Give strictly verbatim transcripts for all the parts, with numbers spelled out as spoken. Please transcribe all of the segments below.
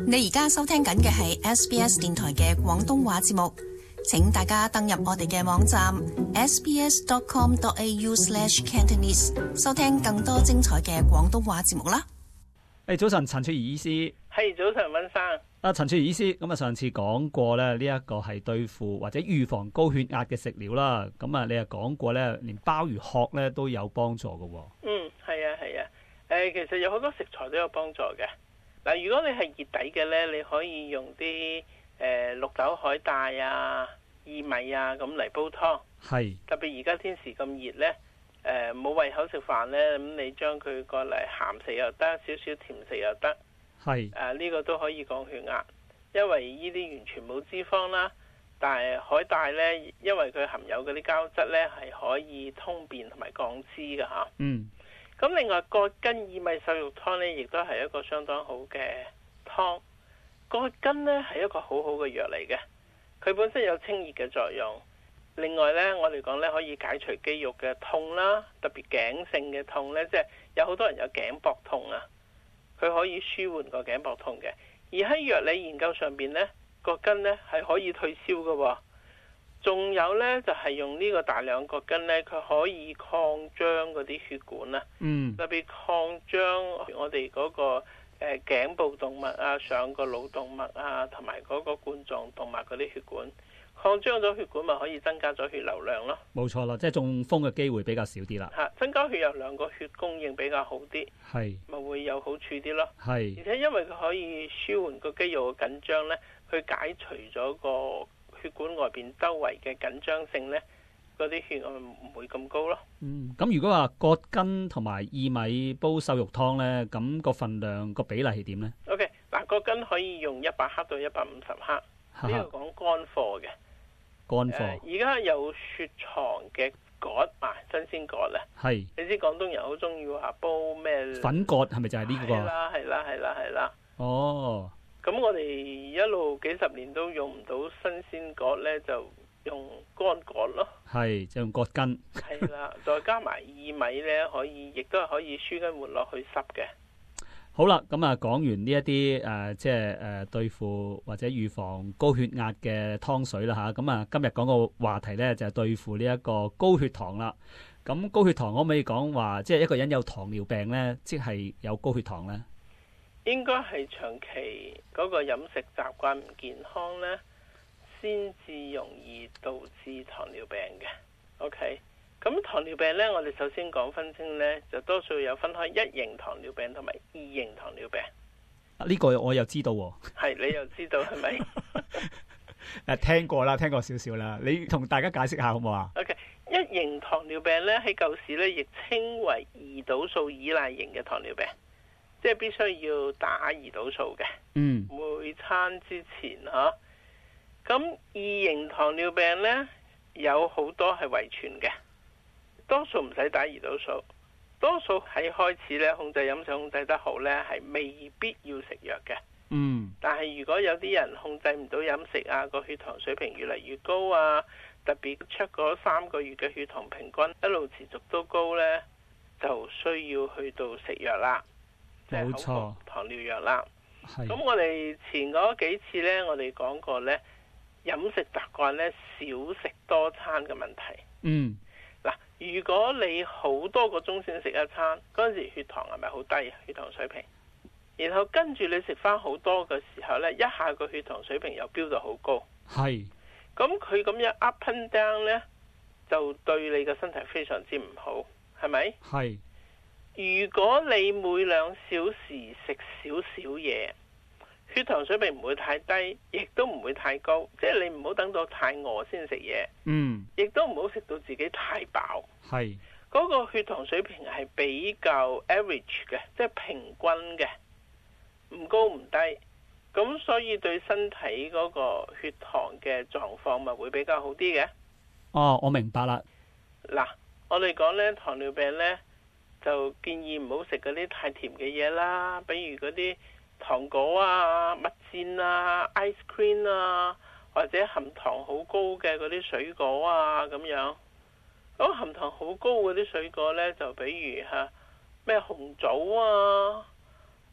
你而家收聽緊嘅係 S B S 電台嘅廣東話節目，請大家登入我哋嘅網站 s b s dot com dot a u slash cantonese 收聽更多精彩嘅廣東話節目啦。 誒，早晨，陳翠怡醫師。 係，早晨，溫生。 啊，陳翠怡醫師，咁啊，上次講過咧，呢一個係對付或者預防高血壓嘅食療啦。咁啊，你又講過咧，連鮑魚殼咧都有幫助嘅。 嗯，係啊，係啊。誒，其實有好多食材都有幫助嘅。嗱，如果你係熱底嘅咧，你可以用啲誒綠豆海帶啊、薏米啊咁嚟煲湯。係。特別而家天時咁熱咧，誒冇胃口食飯咧，咁你將佢過嚟鹹食又得，少少甜食又得。係。誒呢個都可以降血壓，因為呢啲完全冇脂肪啦。但係海帶咧，因為佢含有嗰啲膠質咧，係可以通便同埋降脂嘅嚇。嗯。咁另外葛根薏米瘦肉湯呢，亦都係一個相當好嘅湯。葛根呢係一個好好嘅藥嚟嘅，佢本身有清熱嘅作用。另外呢，我哋講呢可以解除肌肉嘅痛啦，特別頸性嘅痛呢，即係有好多人有頸膊痛啊，佢可以舒緩個頸膊痛嘅。而喺藥理研究上邊呢，葛根呢係可以退燒嘅喎。仲有呢，就係、是、用呢個大量葛根呢，佢可以擴張嗰啲血管啊，嗯、特別擴張我哋嗰、那個誒、呃、頸部動脈啊、上個腦動脈啊，同埋嗰個冠狀動脈嗰啲血管，擴張咗血管咪可以增加咗血流量咯。冇錯啦，即係中風嘅機會比較少啲啦。嚇，增加血流量個血供應比較好啲，係咪會有好處啲咯？係，而且因為佢可以舒緩個肌肉嘅緊張呢，去解除咗個血管外邊周圍嘅緊張性呢，嗰啲血壓唔會咁高咯。嗯，咁如果話葛根同埋薏米煲瘦肉湯呢，咁個份量個比例係點呢？ OK， 嗱，葛根可以用一百克到一百五十克，呢個講乾貨嘅。乾貨。而家、呃、有雪藏嘅葛啊，新鮮葛咧。係。你知廣東人好中意話煲咩？粉葛係咪就係呢個？係啦，係啦，係啦，係啦。哦。咁我哋一路幾十年都用唔到新鮮葛呢，就用乾葛咯。係，就用葛根。係啦，再加埋薏米呢，可以，亦都係可以舒筋活絡去濕嘅。好啦，咁啊講完呢一啲誒，即係誒對付或者預防高血壓嘅湯水啦吓。咁啊，今日講個話題呢，就係、是、對付呢一個高血糖啦。咁高血糖可唔可以講話，即係一個人有糖尿病呢，即係有高血糖呢？應該係長期嗰個飲食習慣唔健康呢，先至容易導致糖尿病嘅。OK，咁糖尿病呢，我哋首先講分清呢，就多數有分開一型糖尿病同埋二型糖尿病。呢、這個我又知道喎、哦。係，你又知道係咪？誒，聽過啦，聽過少少啦。你同大家解釋下好唔好啊 ？OK，一型糖尿病呢，喺舊時呢，亦稱為胰島素依賴型嘅糖尿病。即係必須要打胰島素嘅，嗯，每餐之前嚇。咁二型糖尿病呢，有好多係遺傳嘅，多數唔使打胰島素，多數喺開始呢控制飲食控制得好呢，係未必要食藥嘅。嗯，但係如果有啲人控制唔到飲食啊，個血糖水平越嚟越高啊，特別出嗰三個月嘅血糖平均一路持續都高呢，就需要去到食藥啦。冇錯，糖尿藥啦。咁我哋前嗰幾次呢，我哋講過呢，飲食習慣呢，少食多餐嘅問題。嗯，嗱，如果你好多個鐘先食一餐，嗰陣時血糖係咪好低？血糖水平，然後跟住你食翻好多嘅時候呢，一下個血糖水平又飆到好高。係，咁佢咁樣 up and down 呢，就對你嘅身體非常之唔好，係咪？係。如果你每兩小時食少少嘢，血糖水平唔會太低，亦都唔會太高，即係你唔好等到太餓先食嘢，嗯，亦都唔好食到自己太飽，係嗰個血糖水平係比較 average 嘅，即係平均嘅，唔高唔低，咁所以對身體嗰個血糖嘅狀況咪會比較好啲嘅。哦，我明白啦。嗱，我哋講呢，糖尿病呢，就建議唔好食嗰啲太甜嘅嘢啦，比如嗰啲糖果啊、蜜餞啊、ice cream 啊，或者含糖好高嘅嗰啲水果啊咁樣。咁含糖好高嗰啲水果呢，就比如嚇咩紅棗啊、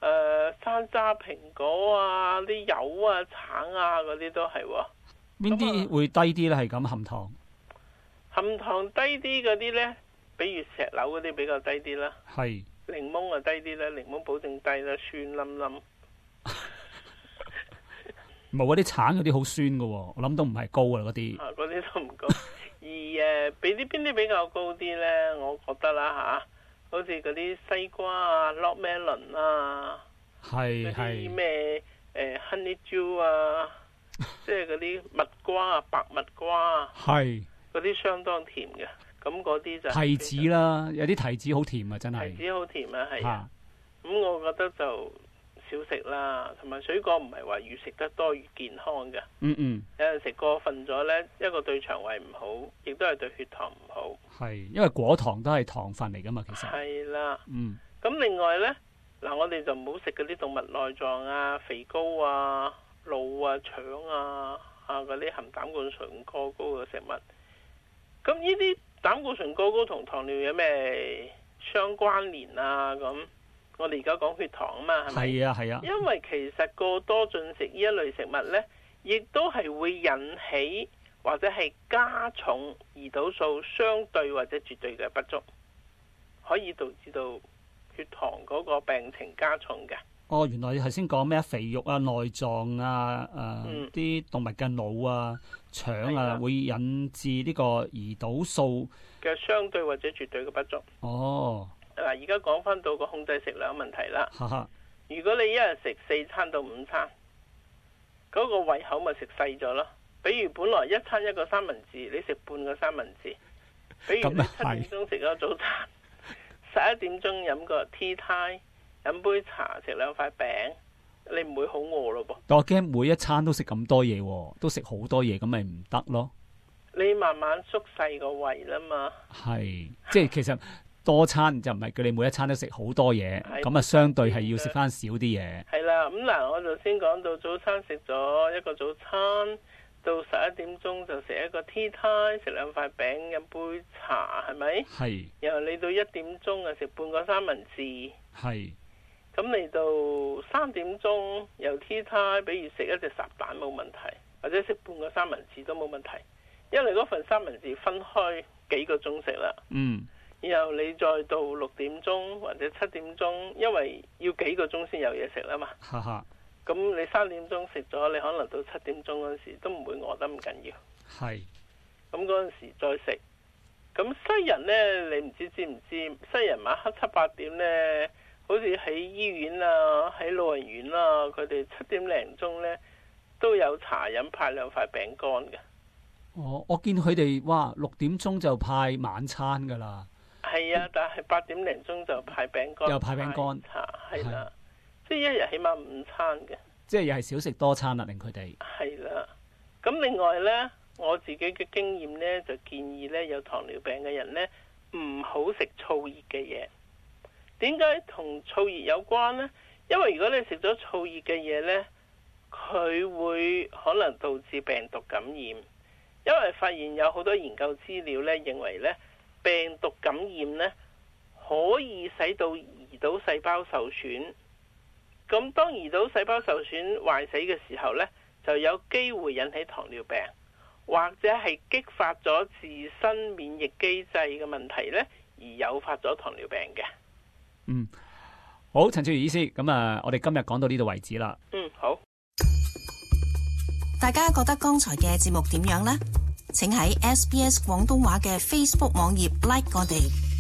誒山楂、蘋果啊、啲柚啊、橙啊嗰啲都係喎。 邊啲會低啲咧？係咁含糖？ 含糖低啲嗰啲呢，比如石榴嗰啲比較低啲啦。 係。 檸檬啊低啲啦，檸檬保證低啦，酸冧冧。 冇嗰啲橙嗰啲好酸嘅喎，我諗都唔係高啊嗰啲。 啊，嗰啲都唔高。而誒，俾啲邊啲比較高啲呢？我覺得啦嚇，好似嗰啲西瓜啊、lock melon 啊， 係嗰啲咩誒 honeydew 啊，即係嗰啲蜜瓜啊、白蜜瓜啊， 係嗰啲相當甜嘅。咁嗰啲就提子啦，有啲提子好甜啊，真係。 提子好甜啊，係啊。咁我覺得就少食啦，同埋水果唔係話越食得多越健康嘅。 嗯嗯。 有陣食過分咗呢，一個對腸胃唔好，亦都係對血糖唔好。 係，因為果糖都係糖分嚟噶嘛，其實。係啦。 嗯。 咁另外呢，嗱我哋就唔好食嗰啲動物內臟啊、肥膏啊、腦啊、腸啊啊嗰啲含膽固醇過高嘅食物。咁呢啲膽固醇過高同糖尿有咩相關聯啊？咁我哋而家講血糖啊嘛，係咪？ 係啊係啊。 因為其實過多進食呢一類食物呢，亦都係會引起或者係加重胰島素相對或者絕對嘅不足，可以導致到血糖嗰個病情加重嘅。 哦，原來你頭先講咩肥肉啊、內臟啊、誒啲、嗯、動物嘅腦啊、腸啊，會引致呢個胰島素嘅相對或者絕對嘅不足。 哦， 嗱，而家講翻到個控制食量問題啦。 哈哈， 如果你一日食四餐到五餐，嗰、那個胃口咪食細咗咯。比如本來一餐一個三文治，你食半個三文治。比如你七點鐘食咗早餐，十一點鐘飲個 tea time。飲杯茶，食兩塊餅，你唔會好餓咯噃。 但我驚每一餐都食咁多嘢，都食好多嘢，咁咪唔得咯。 你慢慢縮細個胃啦嘛。係， 即係其實多餐就唔係叫你每一餐都食好多嘢，咁啊相對係要食翻少啲嘢。 係啦，咁嗱，我就先講到早餐食咗一個早餐，到十一點鐘就食一個 tea time，食兩塊餅，飲杯茶，係咪？係。然後你到一點鐘啊食半個三文治。係。咁嚟到三點鐘由 tea time，比如食一隻烚蛋冇問題，或者食半個三文治都冇問題，因為嗰份三文治分開幾個鐘食啦。嗯。然後你再到六點鐘或者七點鐘，因為要幾個鐘先有嘢食啦嘛。哈哈。咁你三點鐘食咗，你可能到七點鐘嗰時都唔會餓得咁緊要。係。咁嗰陣時再食。咁西人呢，你唔知知唔知？西人晚黑七八點呢，好似喺醫院啊，喺老人院啊，佢哋七點零鐘呢都有茶飲，派兩塊餅乾嘅。哦， 我見佢哋哇六點鐘就派晚餐噶啦。 係啊，但係八點零鐘就派餅乾， 又派餅乾茶，係啦，即係一日起碼五餐嘅。 即係又係少食多餐啦，令佢哋。 係啦，咁另外呢，我自己嘅經驗呢，就建議呢，有糖尿病嘅人呢，唔好食燥熱嘅嘢。點解同燥熱有關呢？因為如果你食咗燥熱嘅嘢呢，佢會可能導致病毒感染。因為發現有好多研究資料呢，認為呢病毒感染呢可以使到胰島細胞受損。咁當胰島細胞受損壞死嘅時候呢，就有機會引起糖尿病，或者係激發咗自身免疫機制嘅問題呢，而誘發咗糖尿病嘅。 嗯，好，陳昭儀醫師，咁啊，我哋今日講到呢度為止啦。 嗯，好。 大家覺得剛才嘅節目點樣呢？請喺 S B S 廣東話嘅 Facebook 網頁 like 我哋。